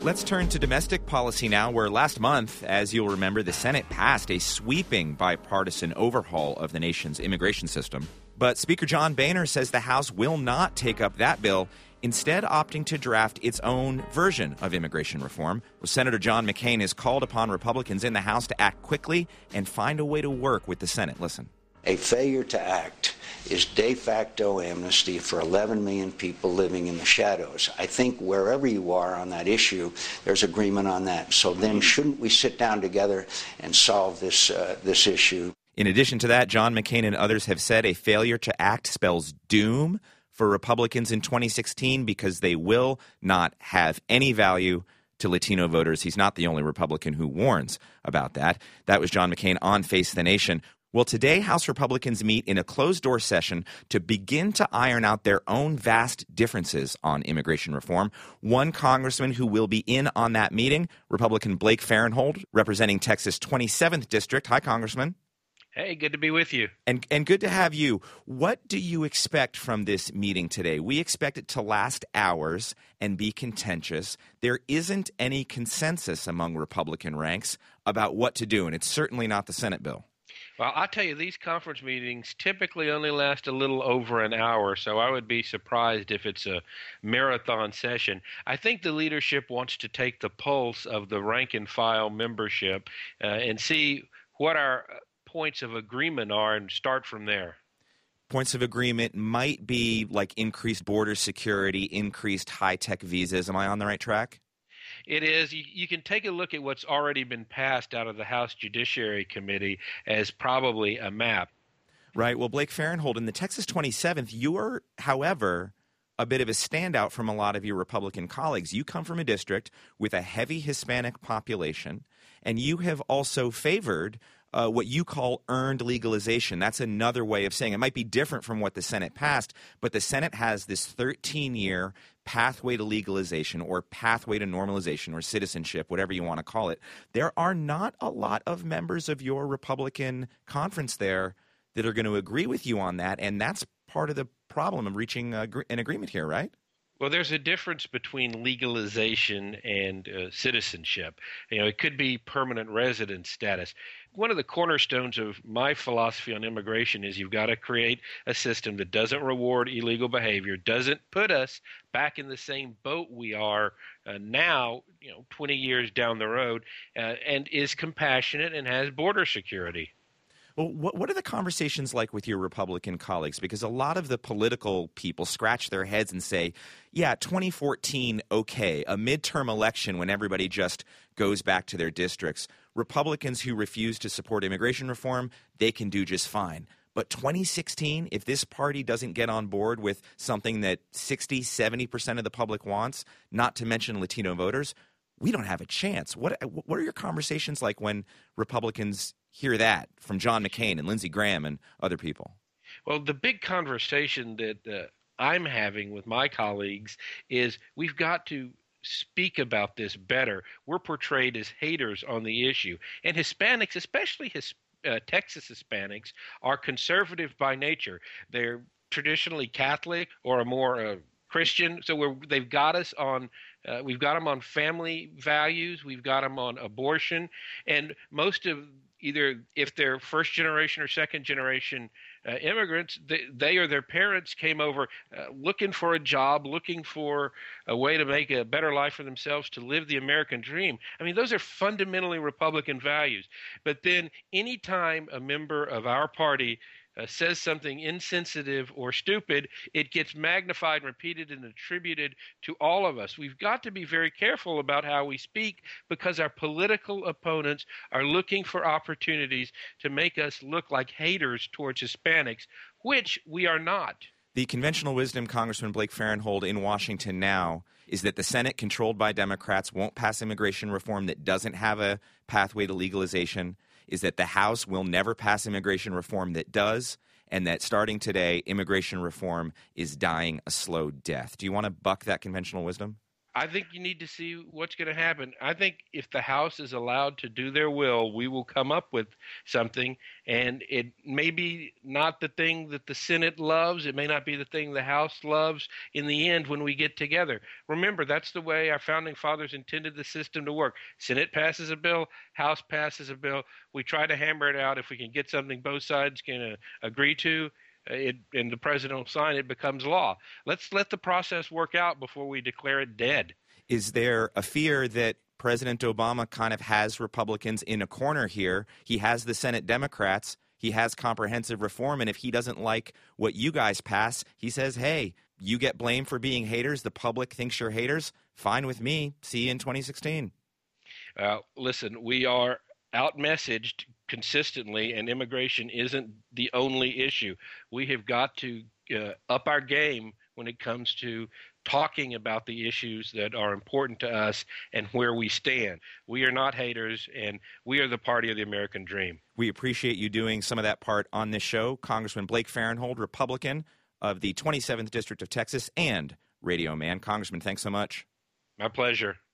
Let's turn to domestic policy now, where last month, as you'll remember, the Senate passed a sweeping bipartisan overhaul of the nation's immigration system. But Speaker John Boehner says the House will not take up that bill, instead opting to draft its own version of immigration reform. Well, Senator John McCain has called upon Republicans in the House to act quickly and find a way to work with the Senate. Listen. A failure to act is de facto amnesty for 11 million people living in the shadows. I think wherever you are on that issue, there's agreement on that. So then shouldn't we sit down together and solve this issue? In addition to that, John McCain and others have said a failure to act spells doom for Republicans in 2016 because they will not have any value to Latino voters. He's not the only Republican who warns about that. That was John McCain on Face the Nation. Well, today, House Republicans meet in a closed-door session to begin to iron out their own vast differences on immigration reform. One congressman who will be in on that meeting, Republican Blake Farenthold, representing Texas' 27th District. Hi, Congressman. Hey, good to be with you. And good to have you. What do you expect from this meeting today? We expect it to last hours and be contentious. There isn't any consensus among Republican ranks about what to do, and it's certainly not the Senate bill. Well, I'll tell you, these conference meetings typically only last a little over an hour, so I would be surprised if it's a marathon session. I think the leadership wants to take the pulse of the rank-and-file membership and see what our points of agreement are and start from there. Points of agreement might be like increased border security, increased high-tech visas. Am I on the right track? It is. You can take a look at what's already been passed out of the House Judiciary Committee as probably a map. Right. Well, Blake Farenthold, in the Texas 27th, you are, however, a bit of a standout from a lot of your Republican colleagues. You come from a district with a heavy Hispanic population, and you have also favored what you call earned legalization. That's another way of saying it. Might be different from what the Senate passed, but the Senate has this 13-year pathway to legalization or pathway to normalization or citizenship, whatever you want to call it. There are not a lot of members of your Republican conference there that are going to agree with you on that, and that's part of the problem of reaching an agreement here, right? Well, there's a difference between legalization and citizenship. You know, it could be permanent resident status. One of the cornerstones of my philosophy on immigration is you've got to create a system that doesn't reward illegal behavior, doesn't put us back in the same boat we are now, 20 years down the road, and is compassionate and has border security. Well, what are the conversations like with your Republican colleagues? Because a lot of the political people scratch their heads and say, yeah, 2014, okay, a midterm election when everybody just goes back to their districts. Republicans who refuse to support immigration reform, they can do just fine. But 2016, if this party doesn't get on board with something that 60, 70% of the public wants, not to mention Latino voters, we don't have a chance. What are your conversations like when Republicans hear that from John McCain and Lindsey Graham and other people? Well, the big conversation that I'm having with my colleagues is we've got to speak about this better. We're portrayed as haters on the issue. And Hispanics, especially Texas Hispanics, are conservative by nature. They're traditionally Catholic or a more Christian. So they've got us on we've got them on family values. We've got them on abortion. And most of either if they're first generation or second generation immigrants, they or their parents came over looking for a job, looking for a way to make a better life for themselves, to live the American dream. I mean, those are fundamentally Republican values. But then anytime a member of our party says something insensitive or stupid, it gets magnified and repeated and attributed to all of us. We've got to be very careful about how we speak because our political opponents are looking for opportunities to make us look like haters towards Hispanics, which we are not. The conventional wisdom, Congressman Blake Farenthold, in Washington now is that the Senate, controlled by Democrats, won't pass immigration reform that doesn't have a pathway to legalization, is that the House will never pass immigration reform that does, and that starting today, immigration reform is dying a slow death. Do you want to buck that conventional wisdom? I think you need to see what's going to happen. I think if the House is allowed to do their will, we will come up with something, and it may be not the thing that the Senate loves. It may not be the thing the House loves in the end when we get together. Remember, that's the way our founding fathers intended the system to work. Senate passes a bill, House passes a bill. We try to hammer it out. If we can get something both sides can agree to, and the president will sign it, becomes law. Let's let the process work out before we declare it dead. Is there a fear that President Obama kind of has Republicans in a corner here? He has the Senate Democrats. He has comprehensive reform. And if he doesn't like what you guys pass, he says, hey, you get blamed for being haters. The public thinks you're haters. Fine with me. See you in 2016. Listen, we are out-messaged consistently, and immigration isn't the only issue. We have got to up our game when it comes to talking about the issues that are important to us and where we stand. We are not haters, and we are the party of the American dream. We appreciate you doing some of that part on this show. Congressman Blake Farenthold, Republican of the 27th District of Texas and Radio Man. Congressman, thanks so much. My pleasure.